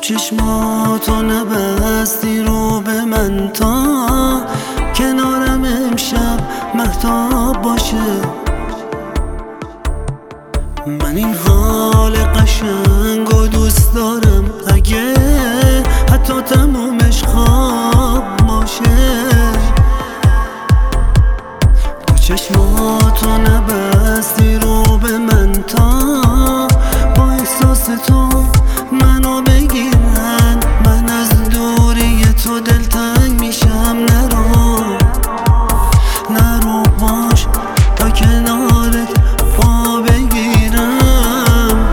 چشماتو نبستی رو به من تا کنارم امشب مهتاب باشه. من این حال قشنگو دوست دارم اگه حتی تمومش خواب باشه. تو چشماتو نبستی رو به من تا با احساس تو منو بگیرن. من از دوری تو دلتنگ میشم. نرو باش تا کنارت پا بگیرم.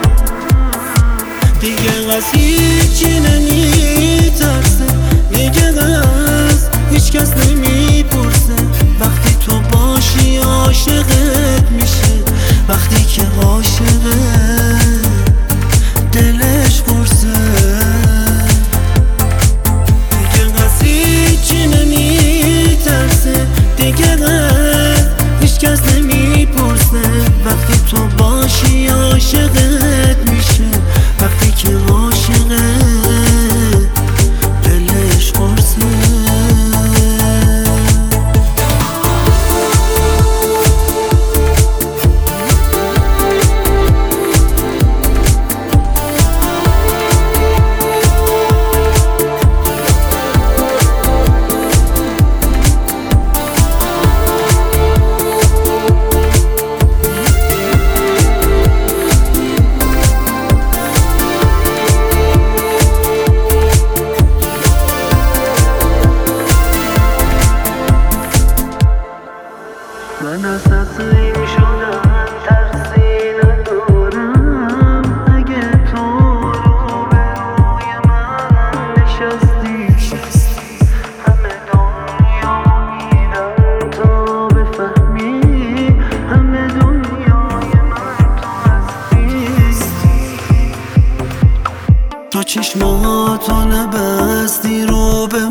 دیگه از هیچی نمیترسه، دیگه از هیچ کس نمیپرسه. وقتی تو باشی عاشقت میشه، وقتی که عاشقه دلش پرسه. دیگه از هیچی نمیترسه، دیگه از هیچ کس نمیپرسه. وقتی تو باشی عاشقت میشه، وقتی که عاشقه دلش پرسه. من از تسلیم شدن ترسی ندارم. اگه تو رو به روی من نشستی، همه دنیا میرن تا بفهمی همه دنیای من تو هستی. تو چشماتو نبستی رو به